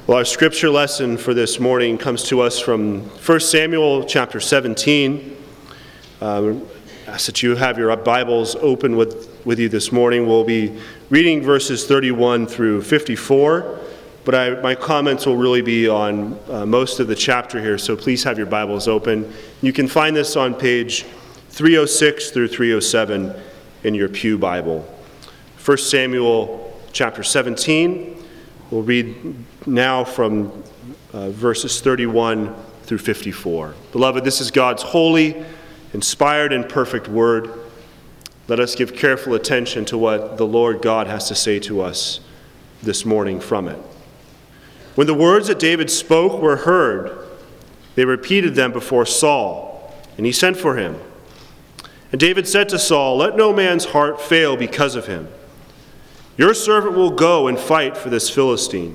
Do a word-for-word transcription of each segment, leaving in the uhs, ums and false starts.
Well, our scripture lesson for this morning comes to us from First Samuel chapter seventeen. Um, I ask that you have your Bibles open with, with you this morning. We'll be reading verses thirty-one through fifty-four, but I, my comments will really be on uh, most of the chapter here, so please have your Bibles open. You can find this on page three oh six through three oh seven in your Pew Bible. First Samuel chapter seventeen. We'll read now from uh, verses thirty-one through fifty-four. Beloved, this is God's holy, inspired, and perfect word. Let us give careful attention to what the Lord God has to say to us this morning from it. When the words that David spoke were heard, they repeated them before Saul, and he sent for him. And David said to Saul, "Let no man's heart fail because of him. Your servant will go and fight for this Philistine."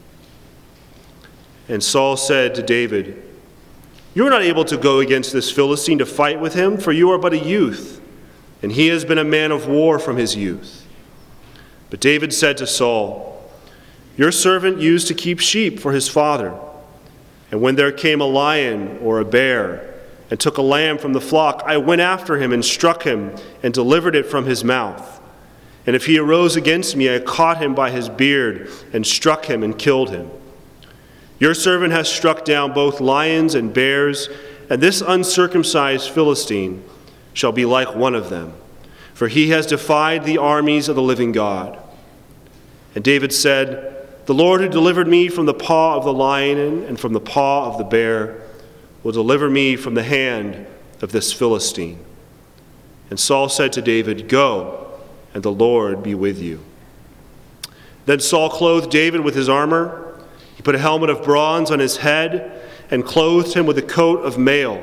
And Saul said to David, "You are not able to go against this Philistine to fight with him, for you are but a youth, and he has been a man of war from his youth." But David said to Saul, "Your servant used to keep sheep for his father, and when there came a lion or a bear and took a lamb from the flock, I went after him and struck him and delivered it from his mouth. And if he arose against me, I caught him by his beard and struck him and killed him. Your servant has struck down both lions and bears, and this uncircumcised Philistine shall be like one of them, for he has defied the armies of the living God." And David said, "The Lord who delivered me from the paw of the lion and from the paw of the bear will deliver me from the hand of this Philistine." And Saul said to David, "Go, and the Lord be with you." Then Saul clothed David with his armor. He put a helmet of bronze on his head and clothed him with a coat of mail.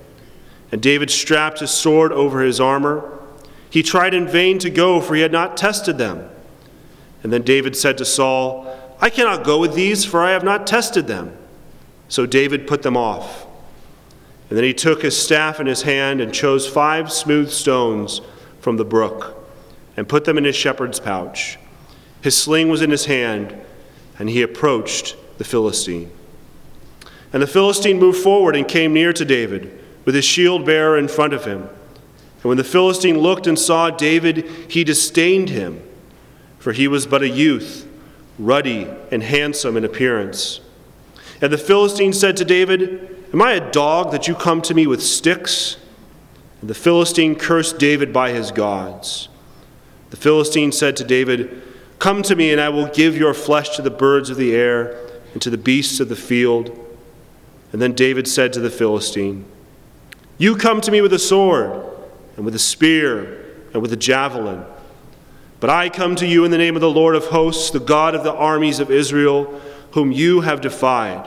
And David strapped his sword over his armor. He tried in vain to go, for he had not tested them. And then David said to Saul, "I cannot go with these, for I have not tested them." So David put them off. And then he took his staff in his hand and chose five smooth stones from the brook and put them in his shepherd's pouch. His sling was in his hand, and he approached the Philistine. And the Philistine moved forward and came near to David, with his shield bearer in front of him. And when the Philistine looked and saw David, he disdained him, for he was but a youth, ruddy and handsome in appearance. And the Philistine said to David, "Am I a dog that you come to me with sticks?" And the Philistine cursed David by his gods. The Philistine said to David, "Come to me, and I will give your flesh to the birds of the air and to the beasts of the field." And then David said to the Philistine, "You come to me with a sword, and with a spear, and with a javelin. But I come to you in the name of the Lord of hosts, the God of the armies of Israel, whom you have defied.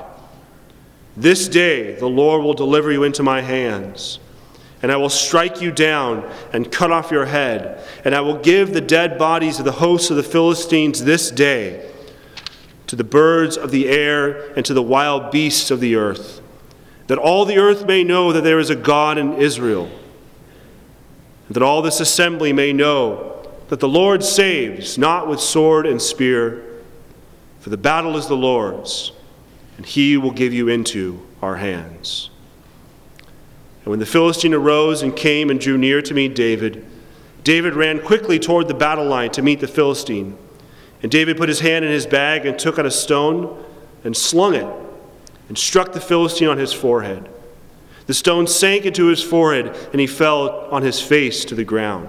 This day the Lord will deliver you into my hands. And I will strike you down and cut off your head. And I will give the dead bodies of the hosts of the Philistines this day to the birds of the air and to the wild beasts of the earth, that all the earth may know that there is a God in Israel, and that all this assembly may know that the Lord saves, not with sword and spear, for the battle is the Lord's, and he will give you into our hands." And when the Philistine arose and came and drew near to meet David, David ran quickly toward the battle line to meet the Philistine. And David put his hand in his bag and took out a stone and slung it and struck the Philistine on his forehead. The stone sank into his forehead, and he fell on his face to the ground.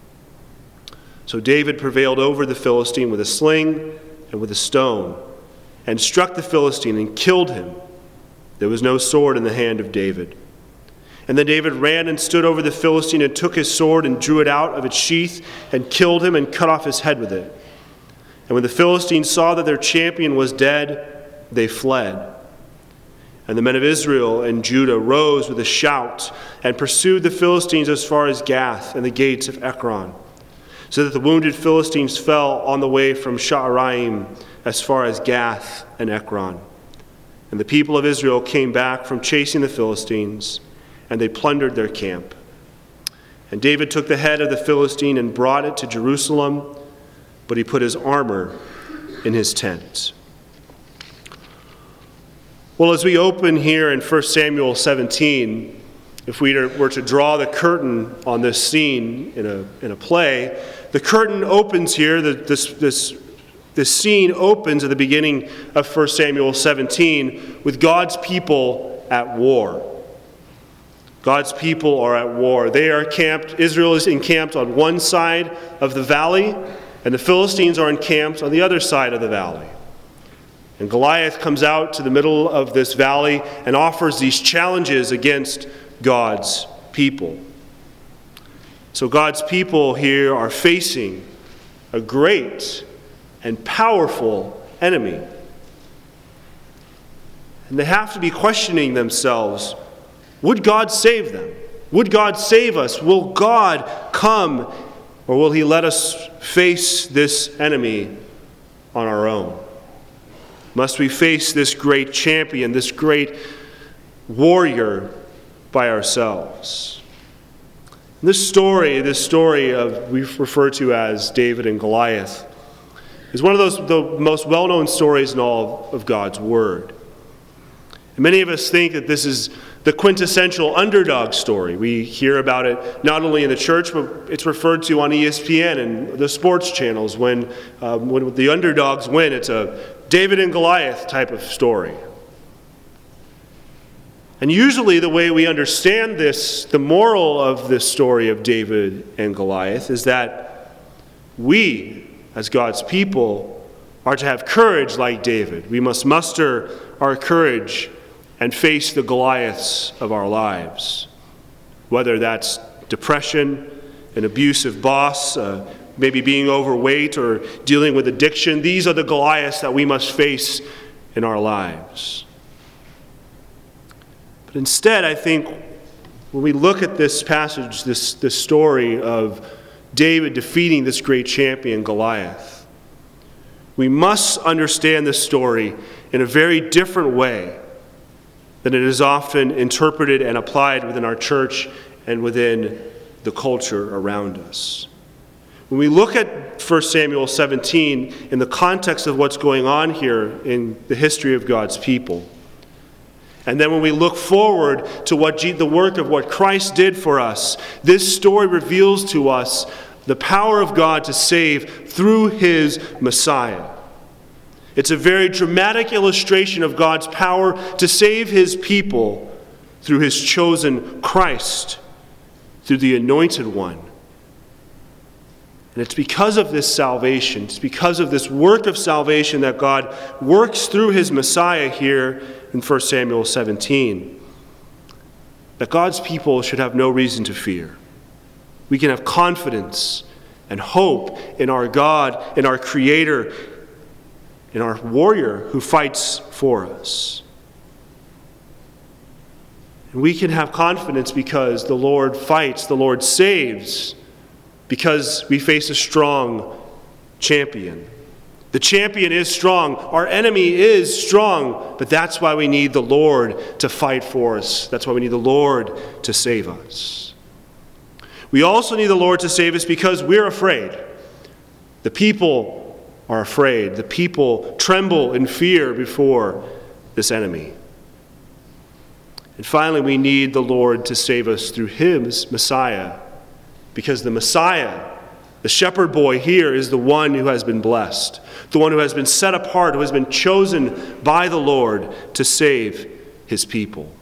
So David prevailed over the Philistine with a sling and with a stone, and struck the Philistine and killed him. There was no sword in the hand of David. And then David ran and stood over the Philistine and took his sword and drew it out of its sheath and killed him and cut off his head with it. And when the Philistines saw that their champion was dead, they fled. And the men of Israel and Judah rose with a shout and pursued the Philistines as far as Gath and the gates of Ekron, so that the wounded Philistines fell on the way from Sha'araim as far as Gath and Ekron. And the people of Israel came back from chasing the Philistines, and they plundered their camp. And David took the head of the Philistine and brought it to Jerusalem, but he put his armor in his tent. Well, as we open here in First Samuel seventeen, if we were to draw the curtain on this scene in a, in a play, the curtain opens here, the, this, this, this scene opens at the beginning of First Samuel seventeen with God's people at war. God's people are at war. They are camped, Israel is encamped on one side of the valley, and the Philistines are encamped on the other side of the valley. And Goliath comes out to the middle of this valley and offers these challenges against God's people. So God's people here are facing a great and powerful enemy. And they have to be questioning themselves, would God save them? Would God save us? Will God come, or will he let us face this enemy on our own? Must we face this great champion, this great warrior by ourselves? This story, this story of we refer to as David and Goliath, is one of those the most well-known stories in all of God's Word. And many of us think that this is the quintessential underdog story. We hear about it not only in the church, but it's referred to on E S P N and the sports channels. When, um, when the underdogs win, it's a David and Goliath type of story. And usually the way we understand this, the moral of this story of David and Goliath, is that we, as God's people, are to have courage like David. We must muster our courage and face the Goliaths of our lives. Whether that's depression, an abusive boss, uh, maybe being overweight or dealing with addiction, these are the Goliaths that we must face in our lives. But instead, I think when we look at this passage, this, this story of David defeating this great champion, Goliath, we must understand this story in a very different way than it is often interpreted and applied within our church and within the culture around us. When we look at First Samuel seventeen in the context of what's going on here in the history of God's people, and then when we look forward to what G- the work of what Christ did for us, this story reveals to us the power of God to save through his Messiah. It's a very dramatic illustration of God's power to save his people through his chosen Christ, through the Anointed One. And it's because of this salvation, it's because of this work of salvation that God works through his Messiah here in First Samuel seventeen, that God's people should have no reason to fear. We can have confidence and hope in our God, in our Creator, in our warrior who fights for us. And we can have confidence because the Lord fights, the Lord saves, because we face a strong champion. The champion is strong. Our enemy is strong, but that's why we need the Lord to fight for us. That's why we need the Lord to save us. We also need the Lord to save us because we're afraid. The people are afraid. The people tremble in fear before this enemy. And finally, we need the Lord to save us through his Messiah, because the Messiah, the shepherd boy here, is the one who has been blessed, the one who has been set apart, who has been chosen by the Lord to save his people.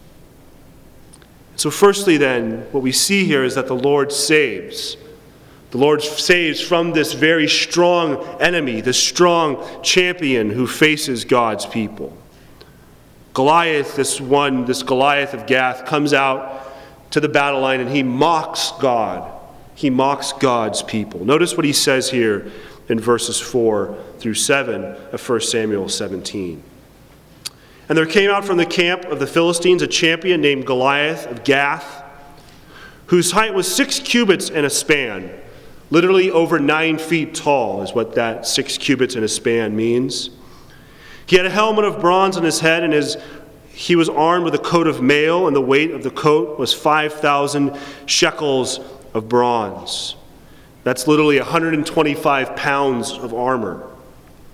So firstly then, what we see here is that the Lord saves. The Lord saves from this very strong enemy, this strong champion who faces God's people. Goliath, this one, this Goliath of Gath, comes out to the battle line and he mocks God. He mocks God's people. Notice what he says here in verses four through seven of First Samuel seventeen. And there came out from the camp of the Philistines a champion named Goliath of Gath, whose height was six cubits and a span. Literally over nine feet tall is what that six cubits and a span means. He had a helmet of bronze on his head, and his, he was armed with a coat of mail, and the weight of the coat was five thousand shekels of bronze. That's literally one hundred twenty-five pounds of armor.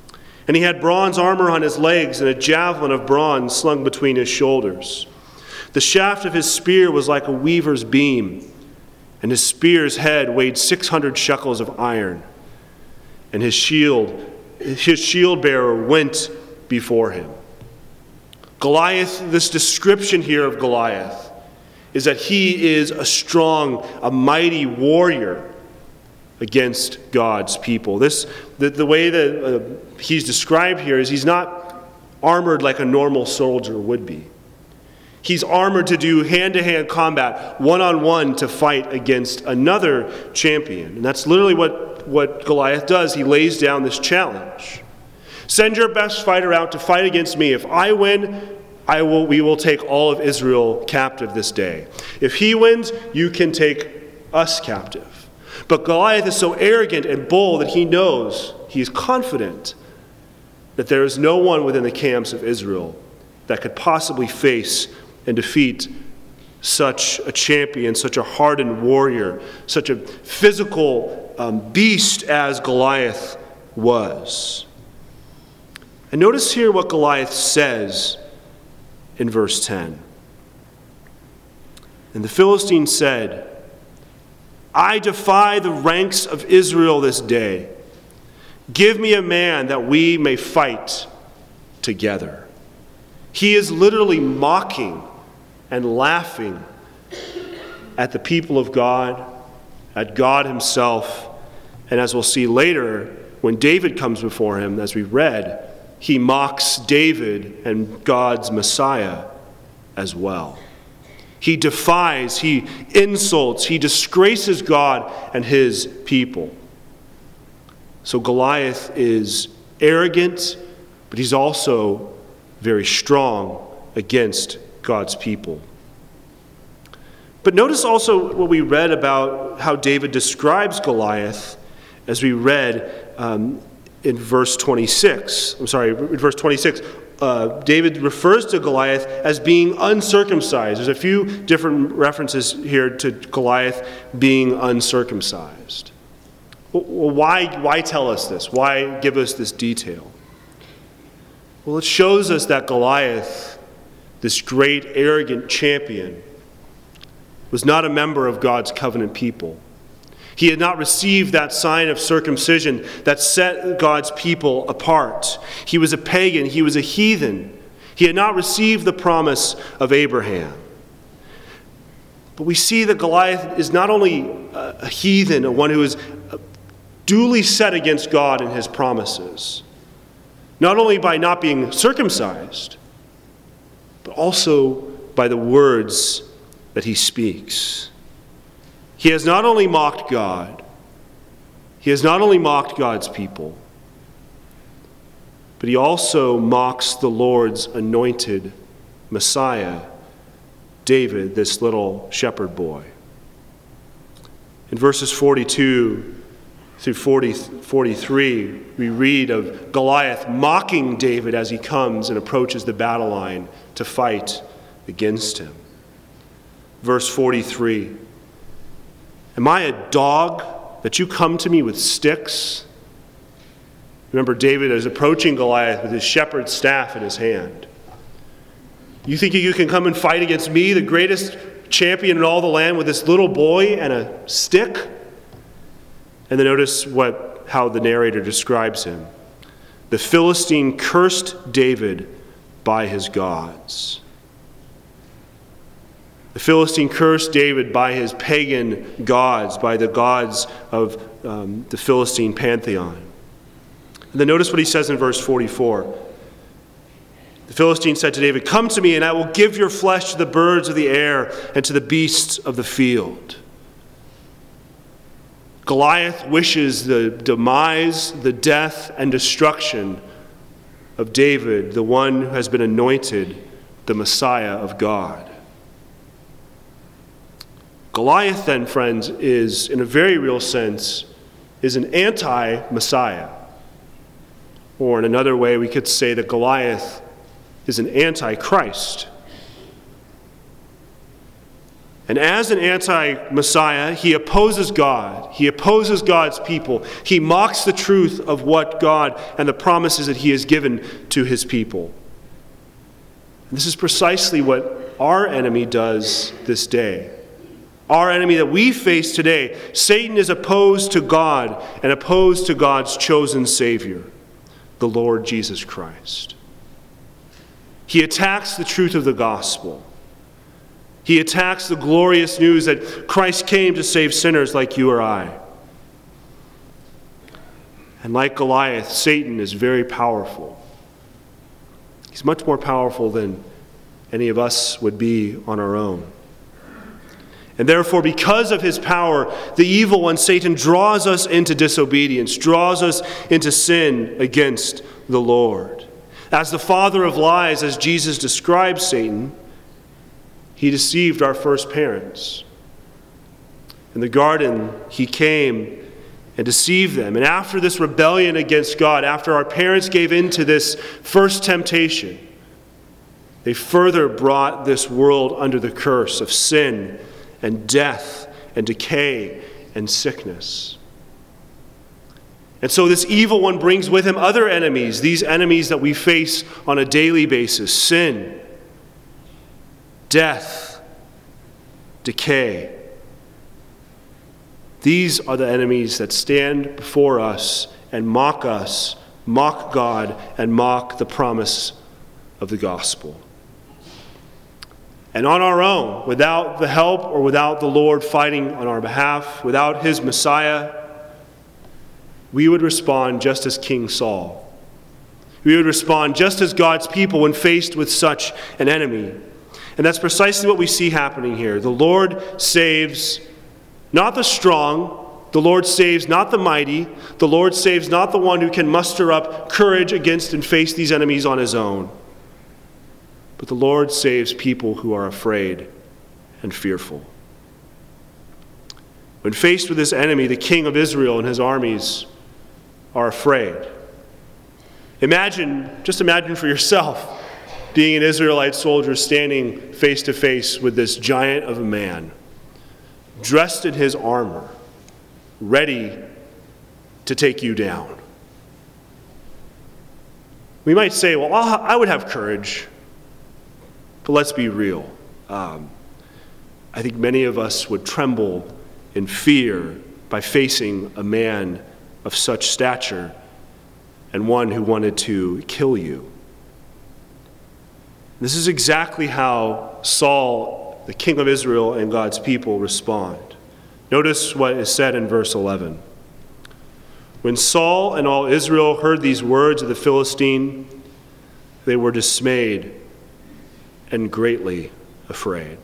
And he had bronze armor on his legs and a javelin of bronze slung between his shoulders. The shaft of his spear was like a weaver's beam, and his spear's head weighed six hundred shekels of iron. And his shield, his shield bearer went before him. Goliath, this description here of Goliath is that he is a strong, a mighty warrior against God's people. This, the, the way that uh, he's described here is he's not armored like a normal soldier would be. He's armored to do hand-to-hand combat, one-on-one to fight against another champion. And that's literally what, what Goliath does. He lays down this challenge. Send your best fighter out to fight against me. If I win, I will, we will take all of Israel captive this day. If he wins, you can take us captive. But Goliath is so arrogant and bold that he knows, he is confident, that there is no one within the camps of Israel that could possibly face and defeat such a champion, such a hardened warrior, such a physical um, beast as Goliath was. And notice here what Goliath says in verse ten. And the Philistine said, I defy the ranks of Israel this day. Give me a man that we may fight together. He is literally mocking and laughing at the people of God, at God himself. And as we'll see later, when David comes before him, as we read, he mocks David and God's Messiah as well. He defies, he insults, he disgraces God and his people. So Goliath is arrogant, but he's also very strong against God's people. But notice also what we read about how David describes Goliath as we read um, in verse twenty-six. I'm sorry, in verse twenty-six. Uh, David refers to Goliath as being uncircumcised. There's a few different references here to Goliath being uncircumcised. Well, why, why tell us this? Why give us this detail? Well, it shows us that Goliath, this great arrogant champion, was not a member of God's covenant people. He had not received that sign of circumcision that set God's people apart. He was a pagan. He was a heathen. He had not received the promise of Abraham. But we see that Goliath is not only a heathen, a one who is duly set against God and his promises, not only by not being circumcised, but also by the words that he speaks. He has not only mocked God, he has not only mocked God's people, but he also mocks the Lord's anointed Messiah, David, this little shepherd boy. In verses forty-two through forty, forty-three, we read of Goliath mocking David as he comes and approaches the battle line to fight against him. Verse forty-three, am I a dog that you come to me with sticks? Remember, David is approaching Goliath with his shepherd's staff in his hand. You think you can come and fight against me, the greatest champion in all the land, with this little boy and a stick? And then notice what how the narrator describes him. The Philistine cursed David by his gods. The Philistine cursed David by his pagan gods, by the gods of um, the Philistine pantheon. And then notice what he says in verse forty-four. The Philistine said to David, come to me, and I will give your flesh to the birds of the air and to the beasts of the field. Goliath wishes the demise, the death, and destruction of David, the one who has been anointed the Messiah of God. Goliath, then, friends, is, in a very real sense, is an anti-Messiah. Or in another way, we could say that Goliath is an anti-Christ. And as an anti-Messiah, he opposes God. He opposes God's people. He mocks the truth of what God and the promises that he has given to his people. And this is precisely what our enemy does this day. Our enemy that we face today, Satan is opposed to God and opposed to God's chosen Savior, the Lord Jesus Christ. He attacks the truth of the gospel. He attacks the glorious news that Christ came to save sinners like you or I. And like Goliath, Satan is very powerful. He's much more powerful than any of us would be on our own. And therefore, because of his power, the evil one, Satan, draws us into disobedience, draws us into sin against the Lord. As the father of lies, as Jesus describes Satan, he deceived our first parents. In the garden, he came and deceived them. And after this rebellion against God, after our parents gave in to this first temptation, they further brought this world under the curse of sin and death and decay and sickness. And so this evil one brings with him other enemies, these enemies that we face on a daily basis: sin, death, decay. These are the enemies that stand before us and mock us, mock God, and mock the promise of the gospel. And on our own, without the help or without the Lord fighting on our behalf, without his Messiah, we would respond just as King Saul. We would respond just as God's people when faced with such an enemy. And that's precisely what we see happening here. The Lord saves not the strong. The Lord saves not the mighty. The Lord saves not the one who can muster up courage against and face these enemies on his own. But the Lord saves people who are afraid and fearful. When faced with this enemy, the king of Israel and his armies are afraid. Imagine, just imagine for yourself, being an Israelite soldier standing face to face with this giant of a man, dressed in his armor, ready to take you down. We might say, well, I would have courage. But let's be real. Um, I think many of us would tremble in fear by facing a man of such stature and one who wanted to kill you. This is exactly how Saul, the king of Israel, and God's people respond. Notice what is said in verse eleven. When Saul and all Israel heard these words of the Philistine, they were dismayed and greatly afraid.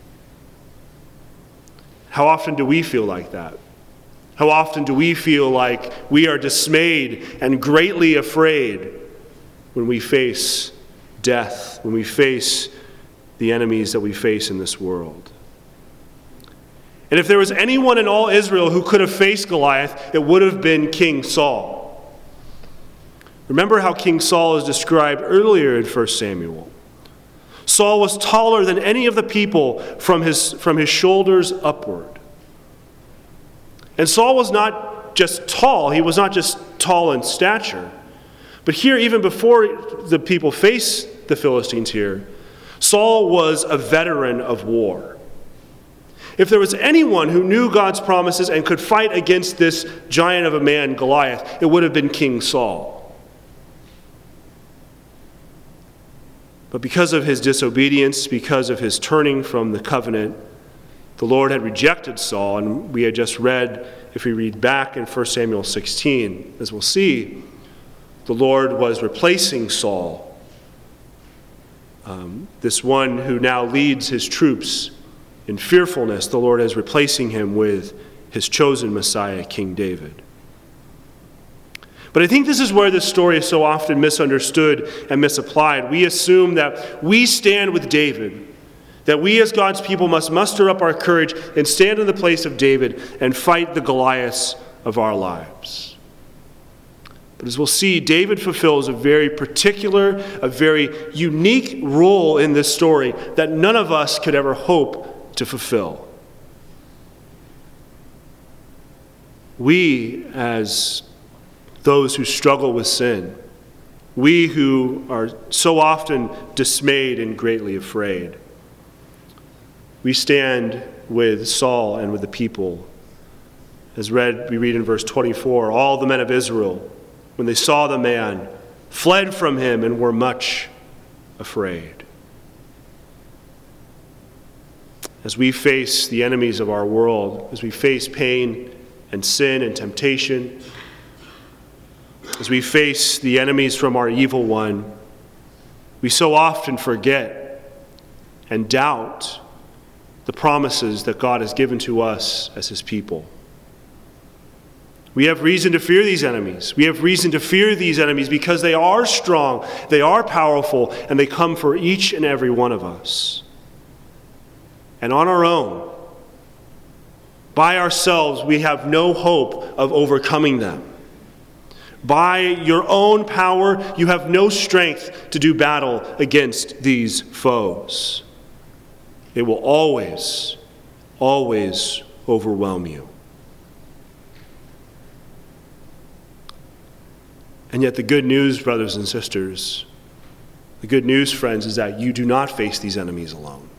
How often do we feel like that? How often do we feel like we are dismayed and greatly afraid when we face death, when we face the enemies that we face in this world? And if there was anyone in all Israel who could have faced Goliath, it would have been King Saul. Remember how King Saul is described earlier in First Samuel. Saul was taller than any of the people from his, from his shoulders upward. And Saul was not just tall, he was not just tall in stature. But here, even before the people faced the Philistines here, Saul was a veteran of war. If there was anyone who knew God's promises and could fight against this giant of a man, Goliath, it would have been King Saul. But because of his disobedience, because of his turning from the covenant, the Lord had rejected Saul. And we had just read, if we read back in First Samuel sixteen, as we'll see, the Lord was replacing Saul, um, this one who now leads his troops in fearfulness. The Lord is replacing him with his chosen Messiah, King David. But I think this is where this story is so often misunderstood and misapplied. We assume that we stand with David, that we as God's people must muster up our courage and stand in the place of David and fight the Goliaths of our lives. But as we'll see, David fulfills a very particular, a very unique role in this story that none of us could ever hope to fulfill. We, as those who struggle with sin, we who are so often dismayed and greatly afraid, we stand with Saul and with the people. As read, we read in verse twenty-four, all the men of Israel, when they saw the man, fled from him and were much afraid. As we face the enemies of our world, as we face pain and sin and temptation, as we face the enemies from our evil one, we so often forget and doubt the promises that God has given to us as his people. We have reason to fear these enemies. We have reason to fear these enemies because they are strong, they are powerful, and they come for each and every one of us. And on our own, by ourselves, we have no hope of overcoming them. By your own power, you have no strength to do battle against these foes. It will always, always overwhelm you. And yet the good news, brothers and sisters, the good news, friends, is that you do not face these enemies alone.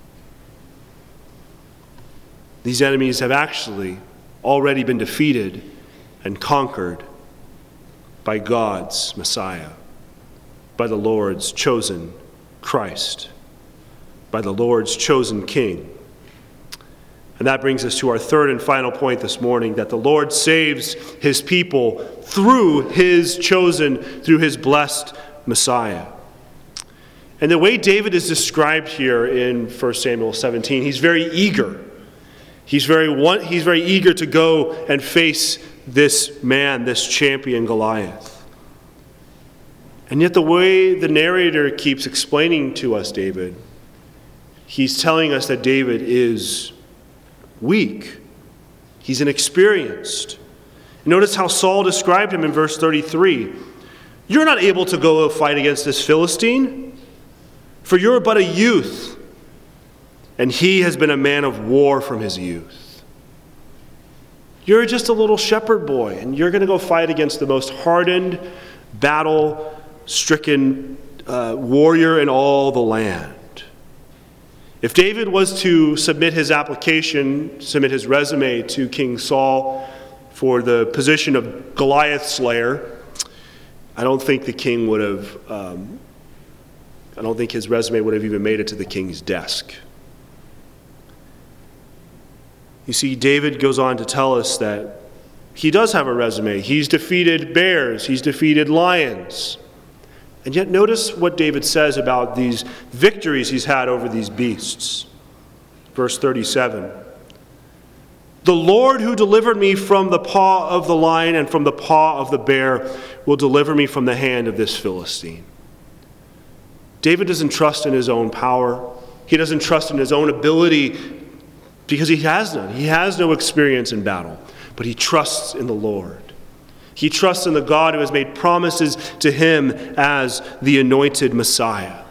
These enemies have actually already been defeated and conquered by God's Messiah, by the Lord's chosen Christ, by the Lord's chosen King. And that brings us to our third and final point this morning, that the Lord saves his people through his chosen, through his blessed Messiah. And the way David is described here in First Samuel seventeen, he's very eager. He's very, one, he's very eager to go and face this man, this champion Goliath. And yet the way the narrator keeps explaining to us David, he's telling us that David is weak. He's inexperienced. Notice how Saul described him in verse thirty-three. You're not able to go fight against this Philistine, for you're but a youth, and he has been a man of war from his youth. You're just a little shepherd boy, and you're going to go fight against the most hardened, battle-stricken uh, warrior in all the land. If David was to submit his application, submit his resume to King Saul for the position of Goliath slayer, I don't think the king would have, um, I don't think his resume would have even made it to the king's desk. You see, David goes on to tell us that he does have a resume. He's defeated bears, he's defeated lions. And yet notice what David says about these victories he's had over these beasts. Verse thirty-seven. The Lord who delivered me from the paw of the lion and from the paw of the bear will deliver me from the hand of this Philistine. David doesn't trust in his own power. He doesn't trust in his own ability because he has none. He has no experience in battle, but he trusts in the Lord. He trusts in the God who has made promises to him as the anointed Messiah.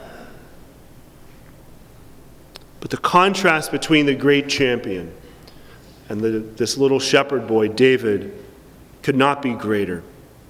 But the contrast between the great champion and the, this little shepherd boy, David, could not be greater.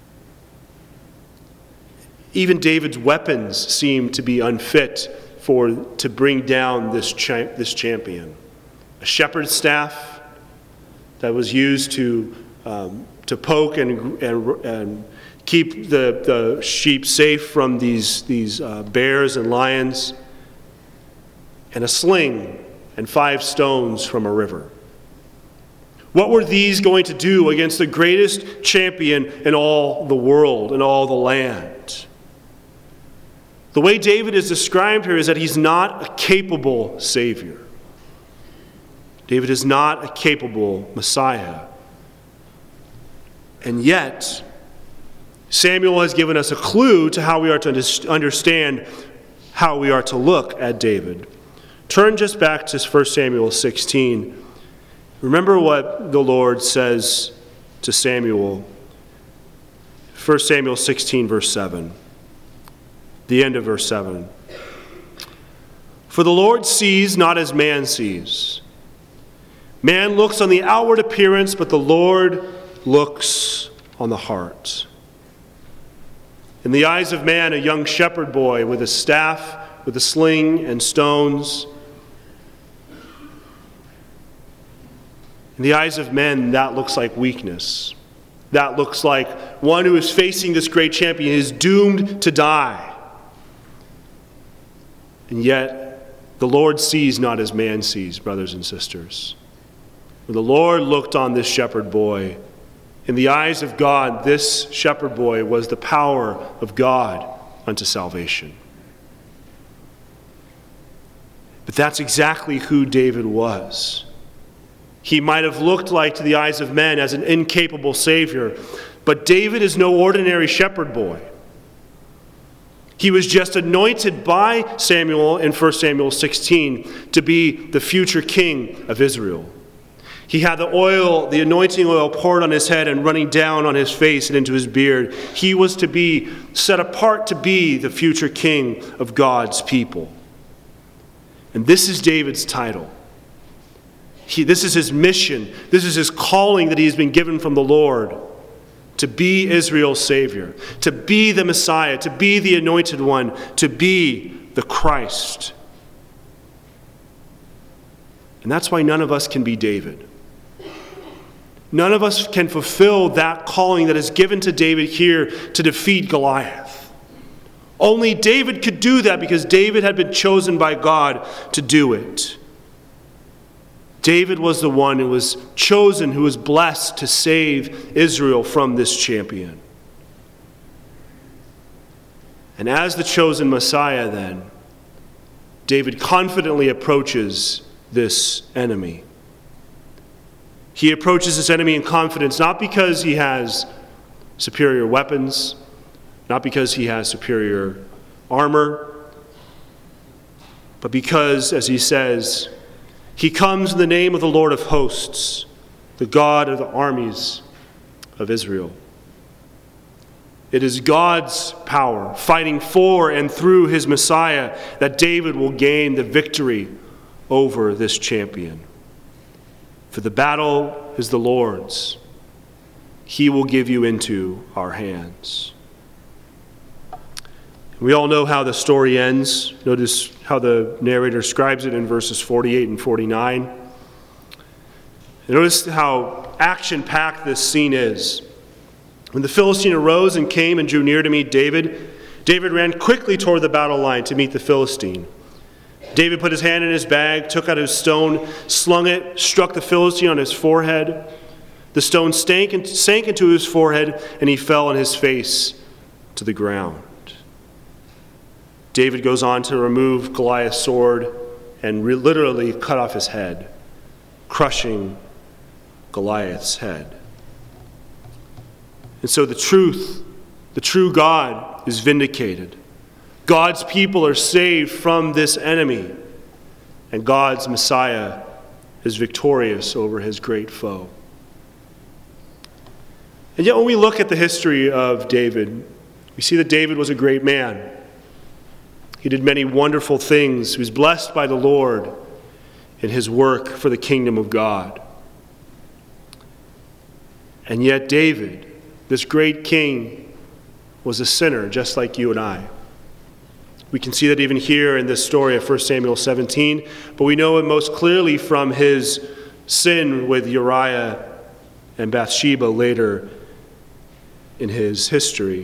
Even David's weapons seemed to be unfit for to bring down this, cha- this champion. A shepherd's staff that was used to um, to poke and, and, and keep the, the sheep safe from these, these uh, bears and lions, and a sling and five stones from a river. What were these going to do against the greatest champion in all the world, in all the land? The way David is described here is that he's not a capable Savior. David is not a capable Messiah. And yet, Samuel has given us a clue to how we are to understand how we are to look at David. Turn just back to First Samuel sixteen. Remember what the Lord says to Samuel. First Samuel sixteen, verse seven. The end of verse seven. For the Lord sees not as man sees. Man looks on the outward appearance, but the Lord looks on the heart. In the eyes of man, a young shepherd boy with a staff, with a sling and stones. In the eyes of men, that looks like weakness. That looks like one who is facing this great champion is doomed to die. And yet, the Lord sees not as man sees, brothers and sisters. When the Lord looked on this shepherd boy, in the eyes of God, this shepherd boy was the power of God unto salvation. But that's exactly who David was. He might have looked like to the eyes of men as an incapable Savior, but David is no ordinary shepherd boy. He was just anointed by Samuel in First Samuel sixteen to be the future king of Israel. He had the oil, the anointing oil poured on his head and running down on his face and into his beard. He was to be set apart to be the future king of God's people. And this is David's title. He, this is his mission. This is his calling that he has been given from the Lord. To be Israel's Savior. To be the Messiah. To be the Anointed One. To be the Christ. And that's why none of us can be David. None of us can fulfill that calling that is given to David here to defeat Goliath. Only David could do that because David had been chosen by God to do it. David was the one who was chosen, who was blessed to save Israel from this champion. And as the chosen Messiah then, David confidently approaches this enemy. He approaches this enemy in confidence, not because he has superior weapons, not because he has superior armor, but because, as he says, he comes in the name of the Lord of hosts, the God of the armies of Israel. It is God's power, fighting for and through his Messiah, that David will gain the victory over this champion. For the battle is the Lord's. He will give you into our hands. We all know how the story ends. Notice how the narrator describes it in verses forty-eight and forty-nine. And notice how action-packed this scene is. When the Philistine arose and came and drew near to meet David, David ran quickly toward the battle line to meet the Philistine. David put his hand in his bag, took out his stone, slung it, struck the Philistine on his forehead. The stone sank into his forehead, and he fell on his face to the ground. David goes on to remove Goliath's sword and re- literally cut off his head, crushing Goliath's head. And so the truth, the true God is vindicated. God's people are saved from this enemy, and God's Messiah is victorious over his great foe. And yet when we look at the history of David, we see that David was a great man. He did many wonderful things. He was blessed by the Lord in his work for the kingdom of God. And yet David, this great king, was a sinner just like you and I. We can see that even here in this story of First Samuel seventeen, but we know it most clearly from his sin with Uriah and Bathsheba later in his history.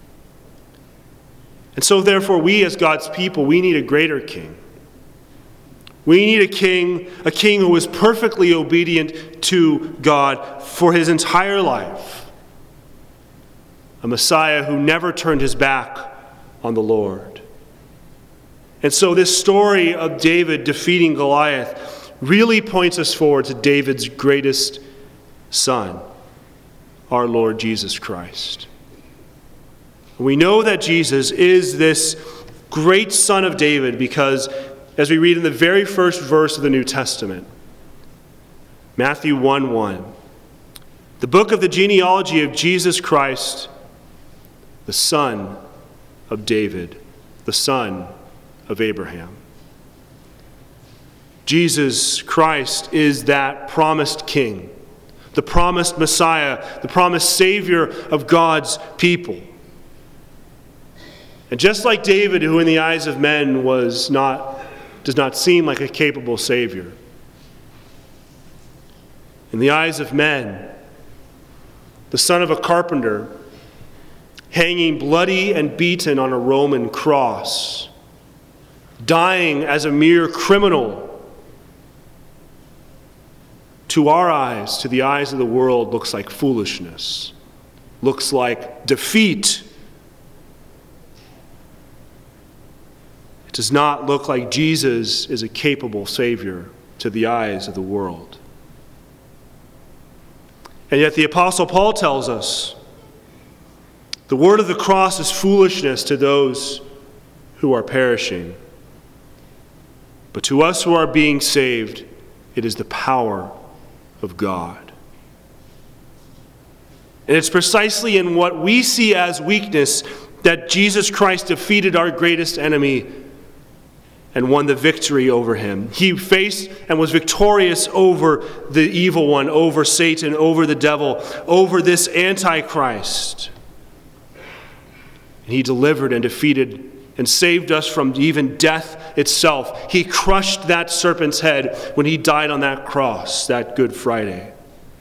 And so therefore we as God's people, we need a greater king. We need a king, a king who is perfectly obedient to God for his entire life. A Messiah who never turned his back on the Lord. And so this story of David defeating Goliath really points us forward to David's greatest son, our Lord Jesus Christ. We know that Jesus is this great son of David because, as we read in the very first verse of the New Testament, Matthew one one, the book of the genealogy of Jesus Christ, the son of David, the son of Abraham. Jesus Christ is that promised King, the promised Messiah, the promised Savior of God's people. And just like David, who in the eyes of men was not, does not seem like a capable Savior, in the eyes of men, the son of a carpenter, hanging bloody and beaten on a Roman cross, dying as a mere criminal, to our eyes, to the eyes of the world, looks like foolishness, looks like defeat. It does not look like Jesus is a capable Savior to the eyes of the world. And yet the Apostle Paul tells us the word of the cross is foolishness to those who are perishing. But to us who are being saved, it is the power of God. And it's precisely in what we see as weakness that Jesus Christ defeated our greatest enemy and won the victory over him. He faced and was victorious over the evil one, over Satan, over the devil, over this Antichrist. And he delivered and defeated and saved us from even death itself. He crushed that serpent's head when he died on that cross, that Good Friday.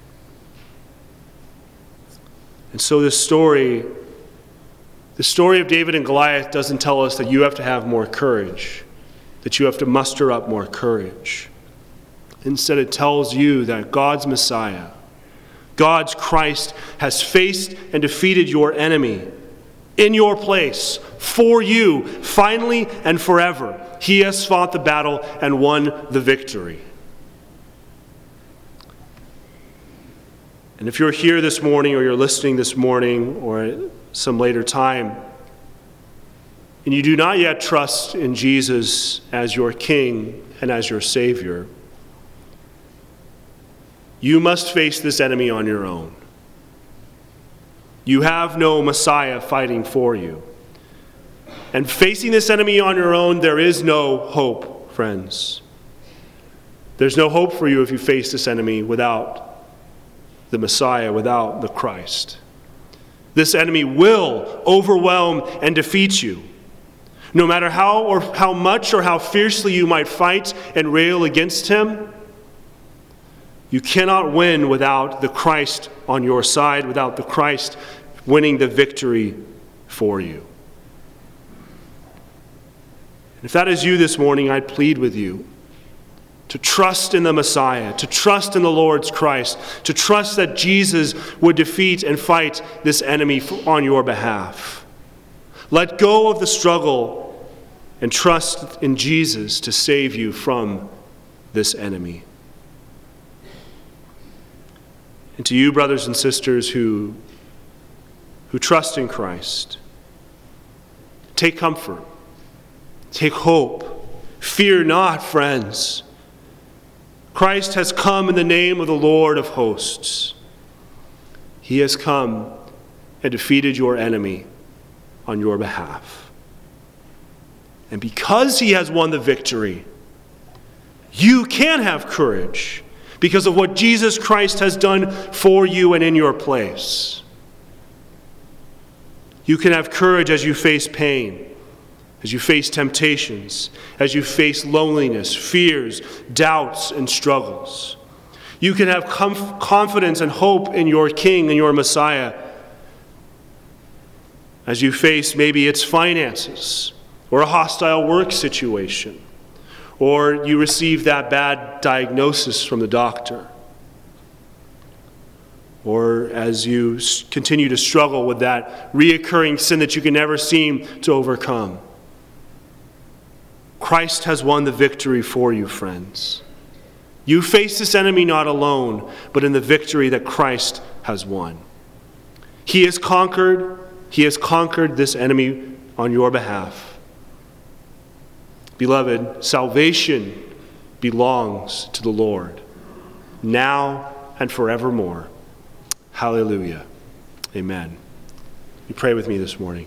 And so this story, the story of David and Goliath doesn't tell us that you have to have more courage, that you have to muster up more courage. Instead, it tells you that God's Messiah, God's Christ, has faced and defeated your enemy in your place, for you, finally and forever. He has fought the battle and won the victory. And if you're here this morning, or you're listening this morning, or at some later time, and you do not yet trust in Jesus as your King and as your Savior, you must face this enemy on your own. You have no Messiah fighting for you. And facing this enemy on your own, there is no hope, friends. There's no hope for you if you face this enemy without the Messiah, without the Christ. This enemy will overwhelm and defeat you. No matter how or how much or how fiercely you might fight and rail against him, you cannot win without the Christ on your side, without the Christ winning the victory for you. And if that is you this morning, I'd plead with you to trust in the Messiah, to trust in the Lord's Christ, to trust that Jesus would defeat and fight this enemy on your behalf. Let go of the struggle and trust in Jesus to save you from this enemy. And to you, brothers and sisters who, who trust in Christ, take comfort, take hope. Fear not, friends. Christ has come in the name of the Lord of hosts. He has come and defeated your enemy on your behalf. And because he has won the victory, you can have courage because of what Jesus Christ has done for you and in your place. You can have courage as you face pain, as you face temptations, as you face loneliness, fears, doubts, and struggles. You can have comf- confidence and hope in your King and your Messiah as you face maybe it's finances or a hostile work situation, or you receive that bad diagnosis from the doctor, or as you continue to struggle with that reoccurring sin that you can never seem to overcome. Christ has won the victory for you, friends. You face this enemy not alone, but in the victory that Christ has won. He has conquered, he has conquered this enemy on your behalf. Beloved, salvation belongs to the Lord, now and forevermore. Hallelujah. Amen. You pray with me this morning.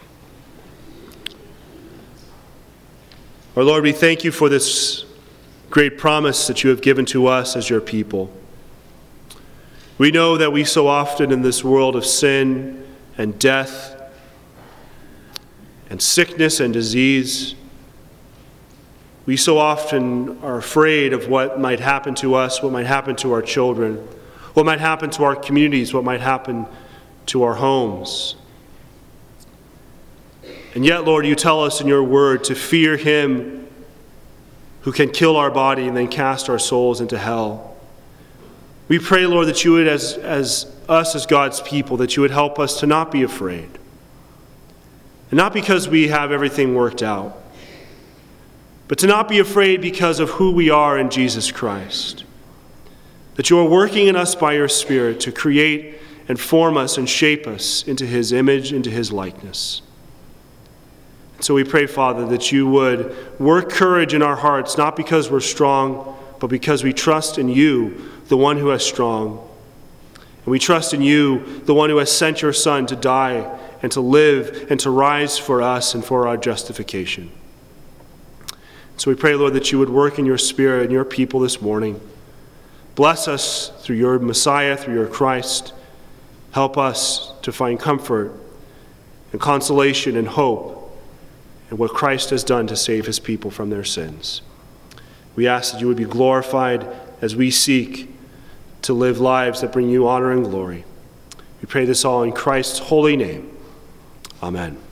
Our Lord, we thank you for this great promise that you have given to us as your people. We know that we so often in this world of sin and death and sickness and disease, we so often are afraid of what might happen to us, what might happen to our children, what might happen to our communities, what might happen to our homes. And yet, Lord, you tell us in your word to fear him who can kill our body and then cast our souls into hell. We pray, Lord, that you would, as, as us as God's people, that you would help us to not be afraid. And not because we have everything worked out, but to not be afraid because of who we are in Jesus Christ. That you are working in us by your Spirit to create and form us and shape us into his image, into his likeness. So we pray, Father, that you would work courage in our hearts, not because we're strong, but because we trust in you, the one who is strong. And we trust in you, the one who has sent your Son to die and to live and to rise for us and for our justification. So we pray, Lord, that you would work in your Spirit and your people this morning. Bless us through your Messiah, through your Christ. Help us to find comfort and consolation and hope and what Christ has done to save his people from their sins. We ask that you would be glorified as we seek to live lives that bring you honor and glory. We pray this all in Christ's holy name. Amen.